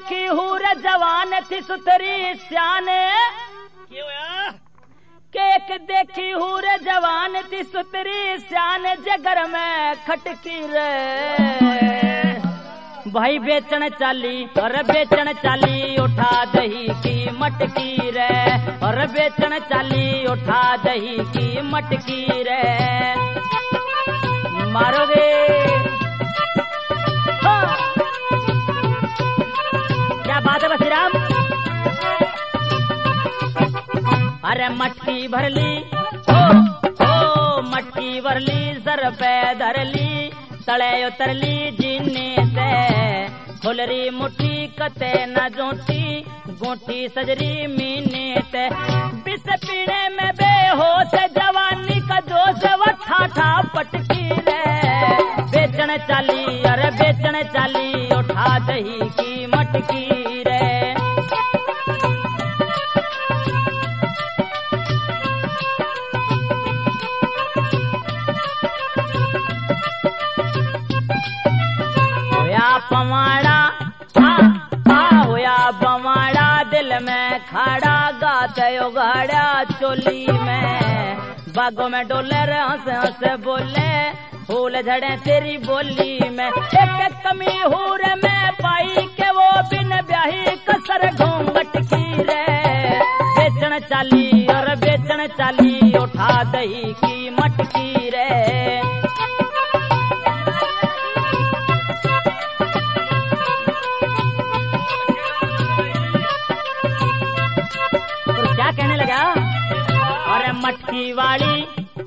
देखी हूर जवान थी सुथरी सियाने केक देखी हूर जवान थी सुथरी सियान जगर में खटकी रे भाई बेचन चाली और बेचन चाली उठा दही की मटकी रे और बेचन चाली उठा दही की मटकी रे मारोगे हाँ। क्या बात है बसीराम अरे मटकी भरली ओ मटकी भरली सर पे धरली तले उतरली जीने से खुलरी मुट्ठी कते न जोटी गोटी सजरी मीने ते बिस पीने में बेहोश जवानी का जोश वो ठाठा पटकी रे बेचन चाली अरे बेचन चाली उठा दही की मटकी रे पवाड़ा होया बवाड़ा दिल में खड़ा गाते उगाड़ा चोली में बागों में डोले हंस हंस बोले फूल झड़े तेरी बोली में एक कमी हूर में पाई के वो बिन ब्याही कसर घूंघट की रे बेचन चाली और बेचन चाली उठा दही की मटकी रे कहने लगा और मटकी वाली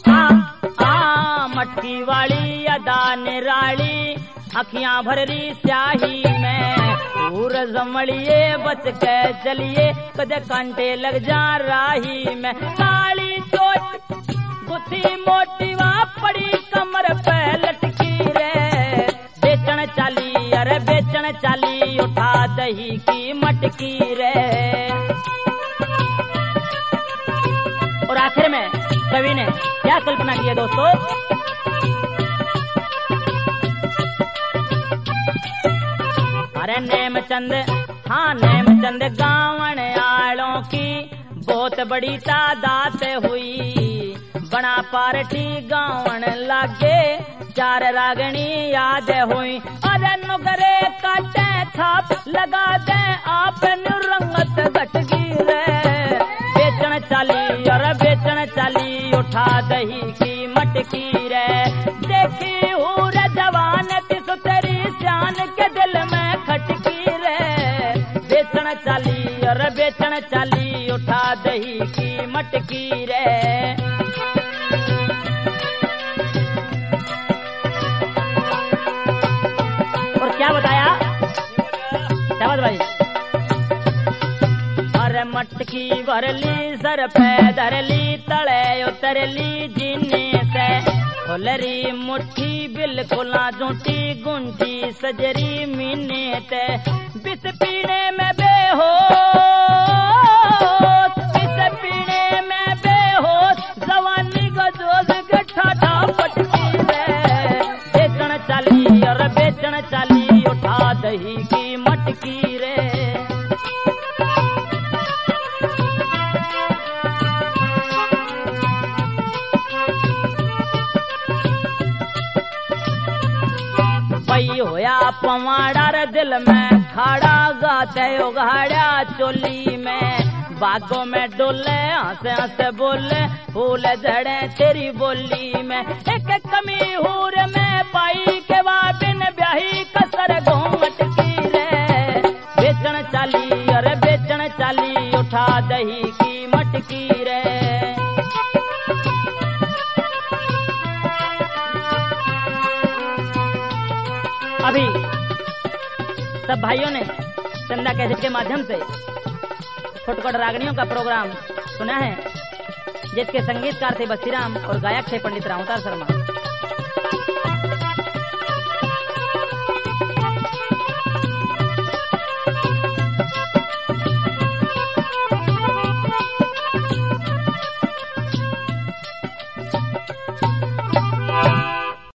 मटकी वाली अदा निराली अखियां भररी स्याही में पूर जमड़िए बच के चलिए कदे कांटे लग जा राही में काली चोट गुथी मोटी वहाँ पड़ी कमर पे लटकी रे बेचन चाली अरे बेचन चाली उठा दही की मटकी रे और आखिर में कवि ने क्या कल्पना की है दोस्तों अरे नेमचंद नेमचंद गाँव आलों की बहुत बड़ी तादाद हुई बड़ा पार्टी गाँव लागे चार रागनी याद हुई अरे नुगरे काटे छाप लगा दे आप रंगत घटगी रे बेचन चाली और बेचन चाली उठा दही की मटकी रे देखी हूर जवान सुतरी सियान के दिल में खटकी रे बेचन चाली और बेचन चाली उठा दही की मटकी रे और क्या बताया शाबाश भाई मटकी भरली सर पे धरली तले उतरली जीने से खुलरी मुट्ठी बिल्कुल जूठी गुंठी सजरी मीने ते बिस पीने में बेहोश बिस पीने में बेहोश जवानी का जोश गठाठा पटकी रे बेचन चाली और बेचन चाली उठा दही की मटकी रे होया पवाड़ा रे दिल में खाड़ा गाते उगाड़ा चोली में बागों में डोले हंसे हंसे बोले फूल झड़े तेरी बोली में एक कमी हूर में पाई के बिन ब्याही कसर घूंघट की रे बेचन चाली अरे बेचन चाली उठा दही की मटकी रे अभी सब भाइयों ने चंदा कैसेट के माध्यम से फुटकट रागनियों का प्रोग्राम सुना है जिसके संगीतकार थे बसीराम और गायक थे पंडित रामोतार शर्मा।